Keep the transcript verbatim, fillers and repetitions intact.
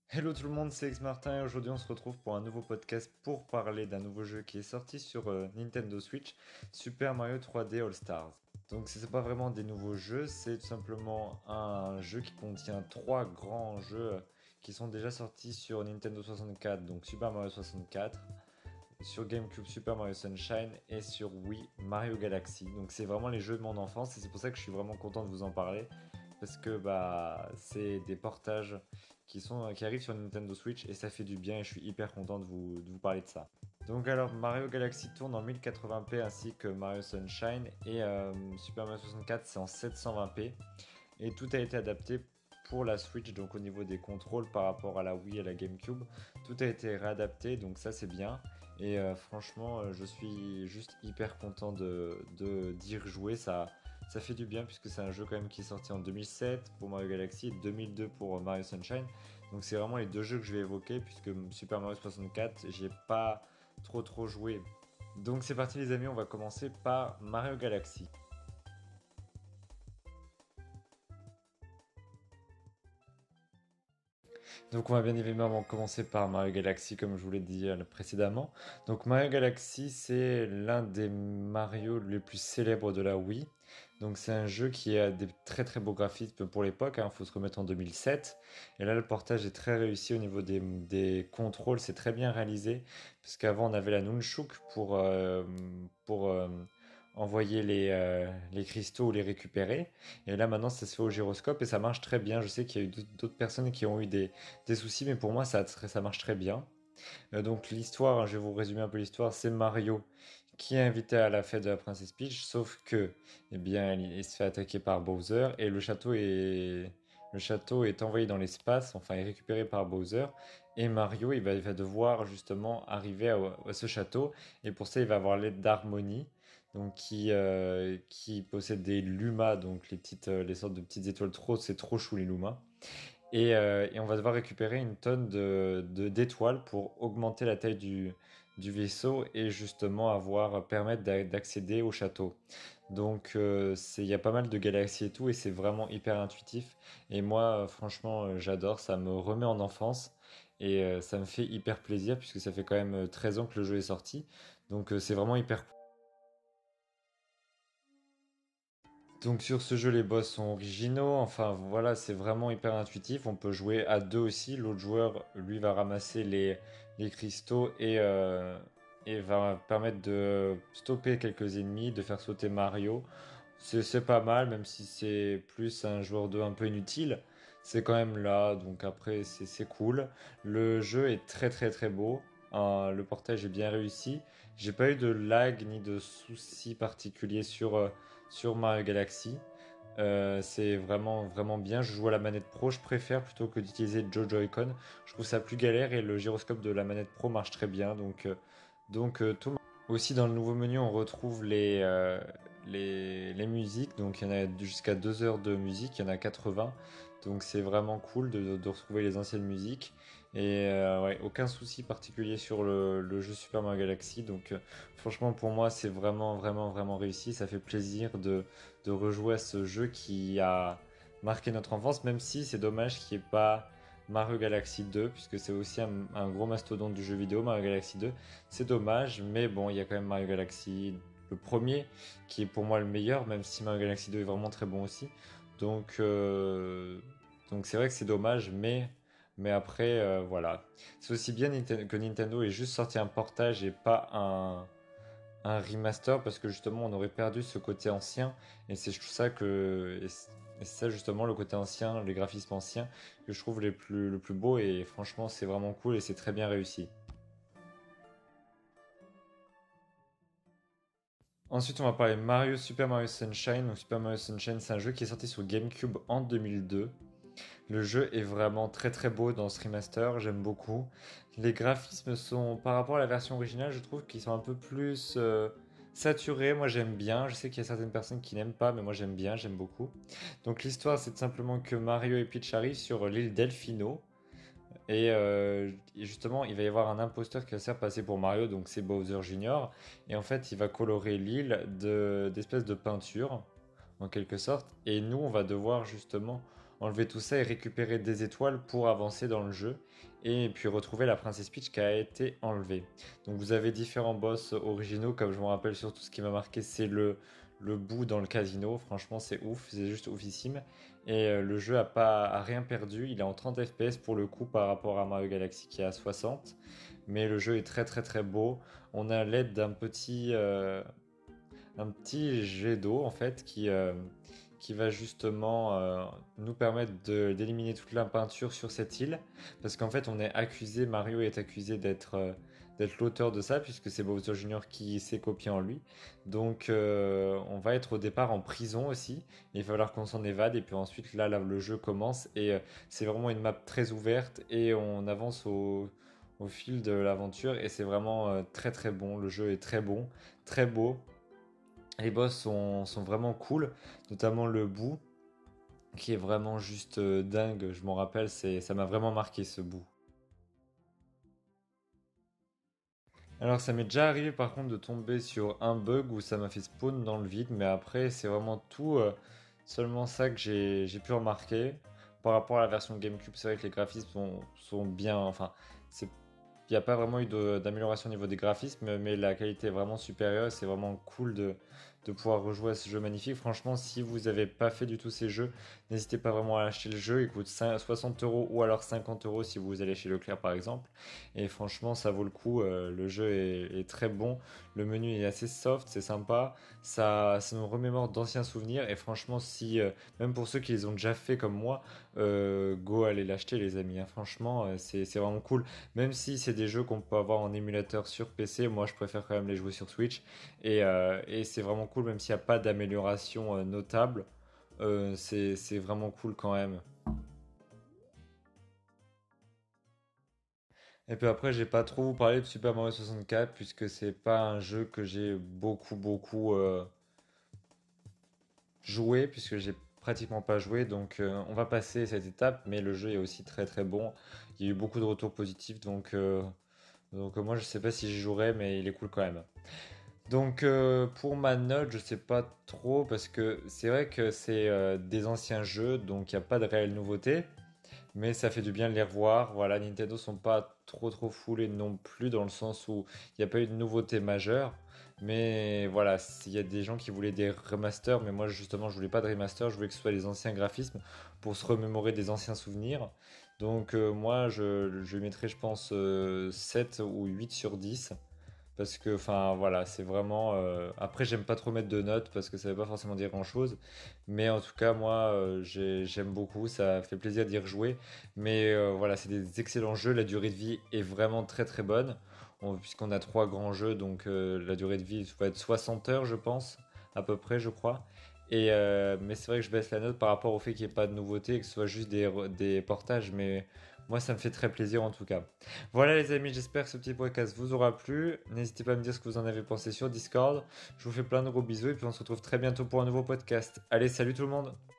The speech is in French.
Hello tout le monde, c'est X Martin et aujourd'hui on se retrouve pour un nouveau podcast pour parler d'un nouveau jeu qui est sorti sur euh, Nintendo Switch, Super Mario trois D All Stars. Donc ce n'est pas vraiment des nouveaux jeux, c'est tout simplement un jeu qui contient trois grands jeux euh, qui sont déjà sortis sur Nintendo soixante-quatre, donc Super Mario soixante-quatre, sur GameCube Super Mario Sunshine et sur Wii Mario Galaxy. Donc c'est vraiment les jeux de mon enfance et c'est pour ça que je suis vraiment content de vous en parler parce que bah c'est des portages qui sont qui arrivent sur Nintendo Switch et ça fait du bien et je suis hyper content de vous, de vous parler de ça. Donc alors Mario Galaxy tourne en mille quatre-vingts p ainsi que Mario Sunshine et euh, Super Mario soixante-quatre c'est en sept cent vingt p et tout a été adapté pour la Switch, donc au niveau des contrôles par rapport à la Wii et à la GameCube, tout a été réadapté, donc ça c'est bien. Et euh, franchement, euh, je suis juste hyper content de, de d'y rejouer. Ça, ça fait du bien puisque c'est un jeu quand même qui est sorti en deux mille sept pour Mario Galaxy et deux mille deux pour Mario Sunshine. Donc c'est vraiment les deux jeux que je vais évoquer puisque Super Mario soixante-quatre, j'ai pas trop trop joué. Donc c'est parti les amis, on va commencer par Mario Galaxy. Donc on va bien évidemment commencer par Mario Galaxy comme je vous l'ai dit euh, précédemment. Donc Mario Galaxy c'est l'un des Mario les plus célèbres de la Wii. Donc c'est un jeu qui a des très très beaux graphismes pour l'époque, il hein, faut se remettre en deux mille sept. Et là le portage est très réussi au niveau des, des contrôles, c'est très bien réalisé. Parce qu'avant on avait la Nunchuk pour, euh, pour euh, envoyer les, euh, les cristaux ou les récupérer. Et là maintenant ça se fait au gyroscope et ça marche très bien. Je sais qu'il y a eu d'autres personnes qui ont eu des des soucis, mais pour moi, ça, ça marche très bien. Euh, donc l'histoire, hein, je vais vous résumer un peu l'histoire, c'est Mario qui est invité à la fête de la princesse Peach, sauf que, eh bien, il, il se fait attaquer par Bowser et le château est, le château est envoyé dans l'espace, enfin est récupéré par Bowser et Mario, il va, il va devoir justement arriver à, à ce château et pour ça, il va avoir l'aide d'Harmony. Donc qui, euh, qui possède des Lumas, donc les petites, euh, les sortes de petites étoiles trop, c'est trop chou les Lumas. Et, euh, et on va devoir récupérer une tonne de, de- d'étoiles pour augmenter la taille du, du vaisseau et justement avoir permettre d'a- d'accéder au château. Donc euh, c'est, il y a pas mal de galaxies et tout et c'est vraiment hyper intuitif. Et moi euh, franchement euh, j'adore, ça me remet en enfance et euh, ça me fait hyper plaisir puisque ça fait quand même euh, treize ans que le jeu est sorti. Donc euh, c'est vraiment hyper cool. Donc sur ce jeu, les boss sont originaux. Enfin voilà, c'est vraiment hyper intuitif. On peut jouer à deux aussi. L'autre joueur, lui, va ramasser les, les cristaux et, euh, et va permettre de stopper quelques ennemis, de faire sauter Mario. C'est c'est pas mal, même si c'est plus un joueur de un peu inutile. C'est quand même là, donc après c'est c'est cool. Le jeu est très très très beau. Euh, le portage est bien réussi. J'ai pas eu de lag ni de soucis particuliers sur, euh, sur Mario Galaxy. Euh, c'est vraiment vraiment bien. Je joue à la manette pro, je préfère plutôt que d'utiliser le Joe Joy-Con. Je trouve ça plus galère et le gyroscope de la manette pro marche très bien. Donc, euh, donc euh, tout. Aussi dans le nouveau menu, on retrouve les, euh, les, les musiques. Donc il y en a jusqu'à deux heures de musique, il y en a quatre-vingts. Donc c'est vraiment cool de, de retrouver les anciennes musiques. Et euh, ouais, aucun souci particulier sur le, le jeu Super Mario Galaxy. Donc euh, franchement pour moi c'est vraiment vraiment vraiment réussi. Ça fait plaisir de, de rejouer à ce jeu qui a marqué notre enfance, même si c'est dommage qu'il n'y ait pas Mario Galaxy deux, puisque c'est aussi un, un gros mastodonte du jeu vidéo, Mario Galaxy deux. C'est dommage, mais bon, il y a quand même Mario Galaxy, le premier, qui est pour moi le meilleur, même si Mario Galaxy deux est vraiment très bon aussi. Donc, euh, donc c'est vrai que c'est dommage, mais, mais après, euh, voilà. C'est aussi bien Ninten- que Nintendo ait juste sorti un portage et pas un, un remaster, parce que justement, on aurait perdu ce côté ancien, et c'est je trouve ça que, et c'est et c'est ça justement, le côté ancien, les graphismes anciens, que je trouve les plus, le plus beau, et franchement, c'est vraiment cool et c'est très bien réussi. Ensuite, on va parler Mario Super Mario Sunshine. Donc, Super Mario Sunshine, c'est un jeu qui est sorti sur GameCube en deux mille deux. Le jeu est vraiment très très beau dans ce remaster, j'aime beaucoup. Les graphismes sont, par rapport à la version originale, je trouve qu'ils sont un peu plus euh, saturés. Moi, j'aime bien. Je sais qu'il y a certaines personnes qui n'aiment pas, mais moi, j'aime bien, j'aime beaucoup. Donc, l'histoire, c'est simplement que Mario et Peach arrivent sur l'île Delfino. Et, euh, et justement, il va y avoir un imposteur qui va se faire passer pour Mario, donc c'est Bowser Junior. Et en fait, il va colorer l'île de, d'espèces de peinture, en quelque sorte. Et nous, on va devoir justement enlever tout ça et récupérer des étoiles pour avancer dans le jeu et puis retrouver la princesse Peach qui a été enlevée. Donc vous avez différents boss originaux, comme je me rappelle surtout ce qui m'a marqué c'est le, le bout dans le casino, franchement c'est ouf, c'est juste oufissime. Et euh, le jeu a, pas, a rien perdu, il est en trente F P S pour le coup par rapport à Mario Galaxy qui est à soixante. Mais le jeu est très très très beau. On a l'aide d'un petit, euh, un petit jet d'eau en fait qui, euh, qui va justement euh, nous permettre de- d'éliminer toute la peinture sur cette île. Parce qu'en fait on est accusé, Mario est accusé d'être euh, d'être l'auteur de ça puisque c'est Bowser Junior qui s'est copié en lui. Donc euh, on va être au départ en prison aussi. Il va falloir qu'on s'en évade et puis ensuite là, là le jeu commence et euh, c'est vraiment une map très ouverte et on avance au, au fil de l'aventure et c'est vraiment euh, très très bon. Le jeu est très bon, très beau. Les boss sont, sont vraiment cool, notamment le bout, qui est vraiment juste euh, dingue. Je m'en rappelle, c'est, ça m'a vraiment marqué ce bout. Alors, ça m'est déjà arrivé par contre de tomber sur un bug où ça m'a fait spawn dans le vide, mais après, c'est vraiment tout, euh, seulement ça que j'ai, j'ai pu remarquer. Par rapport à la version GameCube, c'est vrai que les graphismes sont, sont bien, enfin, c'est il n'y a pas vraiment eu de- d'amélioration au niveau des graphismes, mais la qualité est vraiment supérieure. C'est vraiment cool de, de pouvoir rejouer à ce jeu magnifique. Franchement, si vous n'avez pas fait du tout ces jeux, n'hésitez pas vraiment à acheter le jeu. Il coûte soixante euros ou alors cinquante euros si vous allez chez Leclerc par exemple. Et franchement, ça vaut le coup. euh, le jeu est, est très bon. Le menu est assez soft, c'est sympa. Ça, ça nous remémore d'anciens souvenirs. Et franchement, si, euh, même pour ceux qui les ont déjà fait comme moi, euh, go aller l'acheter, les amis, hein. Franchement, euh, c'est c'est vraiment cool. Même si c'est des jeux qu'on peut avoir en émulateur sur P C, moi je préfère quand même les jouer sur Switch. Et, euh, et c'est vraiment cool, même s'il n'y a pas d'amélioration euh, notable. Euh, c'est c'est vraiment cool quand même. Et puis après, j'ai pas trop vous parlé de Super Mario soixante-quatre, puisque c'est pas un jeu que j'ai beaucoup, beaucoup euh, joué, puisque j'ai pratiquement pas joué. Donc euh, on va passer cette étape, mais le jeu est aussi très très bon. Il y a eu beaucoup de retours positifs, donc, euh, donc euh, moi je sais pas si j'y jouerai, mais il est cool quand même. Donc euh, pour ma note, je sais pas trop parce que c'est vrai que c'est euh, des anciens jeux, donc il n'y a pas de réelle nouveauté, mais ça fait du bien de les revoir. Voilà, Nintendo sont pas trop trop foulés non plus dans le sens où il n'y a pas eu de nouveauté majeure. Mais voilà, il y a des gens qui voulaient des remasters, mais moi justement je voulais pas de remaster, je voulais que ce soit les anciens graphismes pour se remémorer des anciens souvenirs. Donc euh, moi je, je mettrais je pense euh, sept ou huit sur dix. Parce que, enfin, voilà, c'est vraiment. euh, Après, j'aime pas trop mettre de notes parce que ça veut pas forcément dire grand-chose. Mais en tout cas, moi, euh, j'ai- j'aime beaucoup. Ça fait plaisir d'y rejouer. Mais euh, voilà, c'est des excellents jeux. La durée de vie est vraiment très très bonne. On- Puisqu'on a trois grands jeux, donc euh, la durée de vie va être soixante heures, je pense, à peu près, je crois. Et, euh, mais c'est vrai que je baisse la note par rapport au fait qu'il n'y ait pas de nouveauté et que ce soit juste des, re- des portages. Mais moi, ça me fait très plaisir en tout cas. Voilà les amis, j'espère que ce petit podcast vous aura plu. N'hésitez pas à me dire ce que vous en avez pensé sur Discord. Je vous fais plein de gros bisous et puis on se retrouve très bientôt pour un nouveau podcast. Allez, salut tout le monde!